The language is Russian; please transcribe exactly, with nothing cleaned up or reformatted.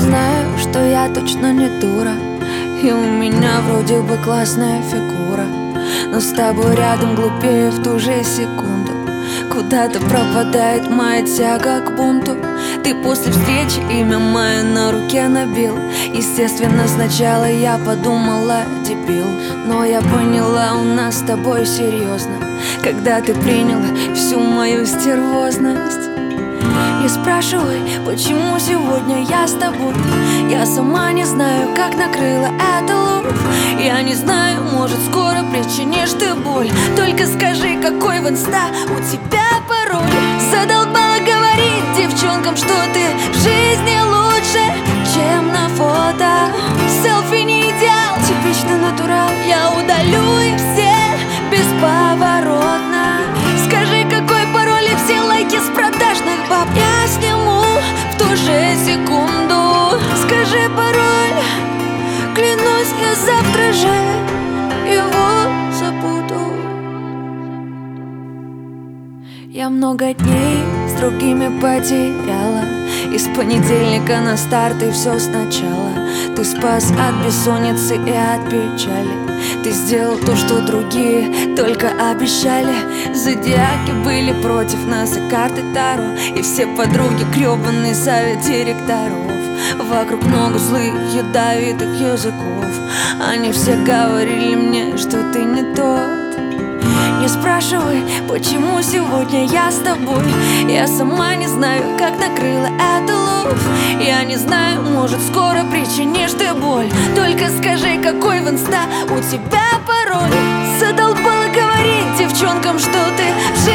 знаю, что я точно не дура, и у меня вроде бы классная фигура, но с тобой рядом глупее в ту же секунду. Куда-то пропадает моя тяга к бунту. Ты после встречи имя мое на руке набил. Естественно, сначала я подумала, дебил, но я поняла, у нас с тобой серьезно, когда ты приняла всю мою стервозность. Не спрашивай, почему сегодня я с тобой. Я сама не знаю, как накрыла эта ложь. Я не знаю, может, скоро причинишь ты боль. Только скажи, какой в инста у тебя пароль. Задолбала говорить девчонкам, что ты в жизни лучше, чем на фото. Селфи не идеал, типичный натурал. Я удалю их все бесповоротно. Скажи, какой пароль, и все лайки с продажных баб я сниму в ту же секунду. Скажи пароль, клянусь, я завтра же его забуду. Я много дней с другими потеряла, из понедельника на старт и все сначала. Ты спас от бессонницы и от печали. Ты сделал то, что другие только обещали. Зодиаки были против нас и карты Таро, и все подруги гребаный совет директоров. Вокруг много злых ядовитых языков. Они все говорили мне, что ты не тот. Не спрашивай, почему сегодня я с тобой. Я сама не знаю, как накрыла эту ложь. Я не знаю, может, скоро причинишь ты боль. Только скажи, какой в инста у тебя пароль. Задолбала говорить девчонкам, что ты в